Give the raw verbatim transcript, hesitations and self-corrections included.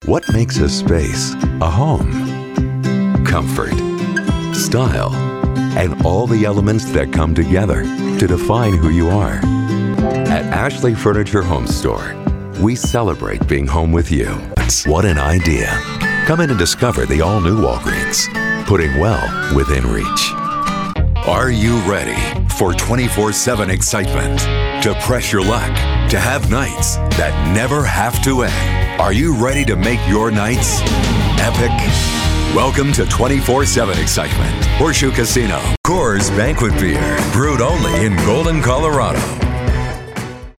What makes a space a home? Comfort, style, and all the elements that come together to define who you are. At Ashley Furniture Home Store, we celebrate being home with you. What an idea. Come in and discover the all-new Walgreens, putting well within reach. Are you ready for twenty-four seven excitement? To press your luck? To have nights that never have to end? Are you ready to make your nights epic? Welcome to twenty-four seven excitement. Horseshoe Casino, Coors Banquet Beer, brewed only in Golden, Colorado.